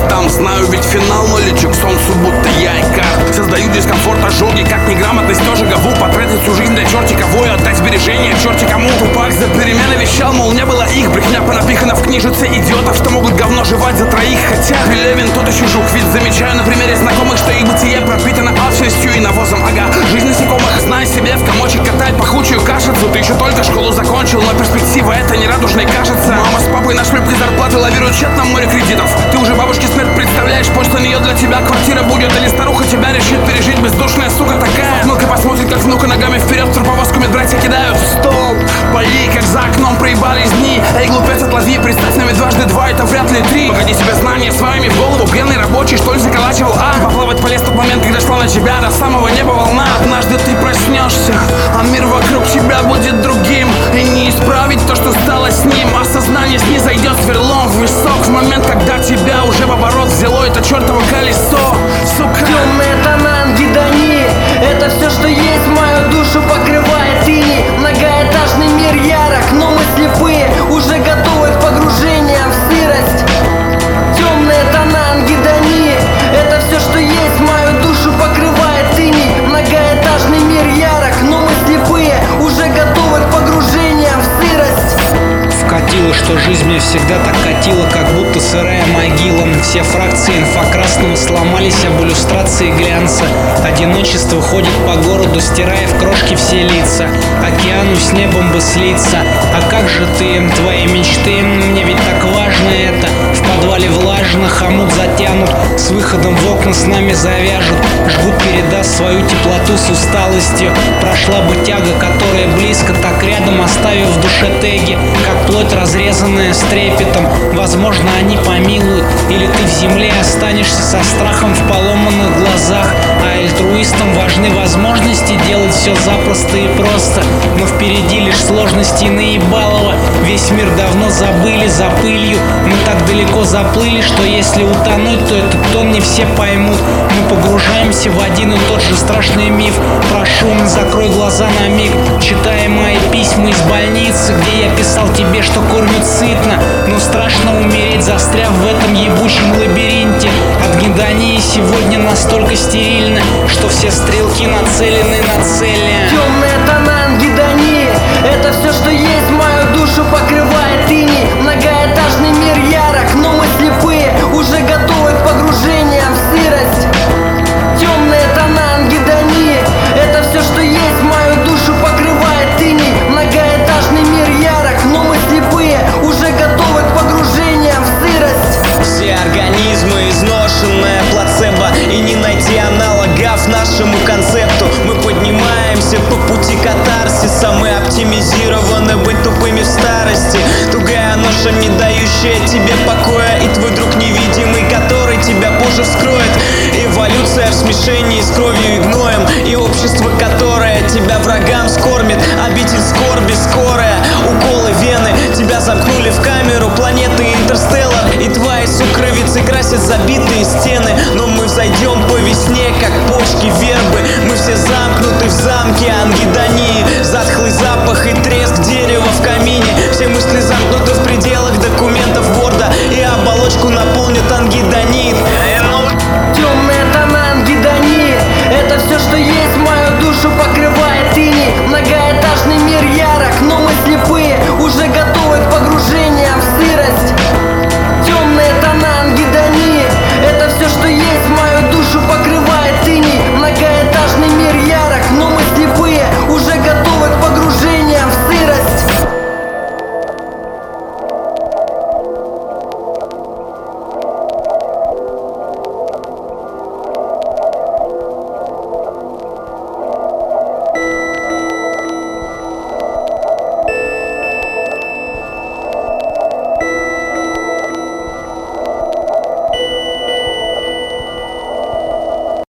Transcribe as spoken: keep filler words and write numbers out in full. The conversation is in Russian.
там. Знаю ведь финал, но лечу к солнцу, будто я и карт. Создаю дискомфорт, ожоги, как неграмотность тоже гову. Потратить всю жизнь для черти кого и отдать сбережения черти кому. Тупак за перемены вещал, мол, не было их. Брехня понапихана в книжице идиотов, что могут говно жевать за троих. Хотя Пелевин тот еще жук, ведь замечаю на примере знакомых, что их бытие пропитано алчностью и навозом. Ага, жизнь насекомых, знай себе, в комочек катать пахучую кашицу. Ты еще только школу закончил, но перспектива эта нерадужной кажется. Мама с папой на шмепке зарплаты лавируют в тщетном море кредитов. Ты уже бабушке смерть представляешь, после нее для тебя квартира будет. Или старуха тебя решит пережить, бездушная сука такая. Ну-ка посмотрит, как внука ногами вперед в труповозку медбратья кидают в стол. Бои, как за окном проебались дни. Эй, глупец, отлови, представь нами дважды два, это вряд ли три. Погоди себе знания своими в голову, пьяный рабочий, что ли, заколачивал, а? Поплавать полез тот момент, когда шла на тебя до самого неба волна. Однажды ты проснешься, а мир вокруг тебя будет другим. И не исправить то, что стало с ним. Осознание снизойдет сверлом в висок в момент, когда тебя уже в оборот взяло это чертово колесо. Сука. Темные тона ангидонии, это все, что есть, мою душу покрывает иней. Многоэтажный мир ярок, но мы слепые, уже готовы к погружениям в сырость. Темные тона ангидонии, это все, что есть, мою душу покрывает иней. Многоэтажный мир ярок, но мы слепые, уже готовы к погружениям в сырость. Вкатило, что жизнь мне всегда так катила, как будто сырая могила. Все фракции инфокрасного сломались об иллюстрации глянца. Одиночество ходит по городу, стирая в крошки все лица. Океану с небом бы слиться. А как же ты, твои мечты, мне ведь так важно это. В подвале влажно, хомут затянут, с выходом в окна с нами завяжут. Жгут передаст свою теплоту с усталостью. Прошла бы тяга, которая близко, так рядом, оставив в душе теги, как плоть, разрезанная с трепетом. Возможно, они помилуют, или ты в земле останешься со страхом в поломанных глазах. А альтруистам важны возможности делать все запросто и просто. Но впереди лишь сложности и наебалово. Весь мир давно забыли за пылью. Мы так далеко заплыли, что если утонуть, то этот тон не все поймут. Мы погружаемся в один и тот же страшный миф. Прошу, закрой глаза на миг, читая мои письма из больницы, где я писал тебе, что кормят сытно, но страшно умереть, застряв в этом ебучем лабиринте. От гедонии сегодня настолько стерильно, что все стрелки нацелены на цели. Темные тона ангидонии, это все, что есть, мою душу покрывает иней. Многоэтажный мир ярок, но мы слепые, уже готовы к погружениям в сырость. Темные тона ангидонии, это все, что есть, мою душу покрывает иней. Многоэтажный мир ярок, но мы слепые, уже готовы к погружениям в сырость. Все организмы изношенная плацебо, и не найти аналогов нашему концепту. Мы поднимаемся по пути катарсиса, мы оптимизированы быть тупыми в старости. Тугая ноша, не дающая тебе покоя, и твой друг невидимый, который тебя позже вскроет. Эволюция в смешении с кровью и гноем, и общество, которое тебя врагам скормит. Обитель скорби скорая, уколы вены, тебя замкнули в камеру планеты Интерстеллар, и твои сукровицы красят забитые стены. Но мы взойдем по весне, как почки вербы. Мы все замкнуты в замке ангидонии, затхлый запах и треск дерева в камине. Все мысли за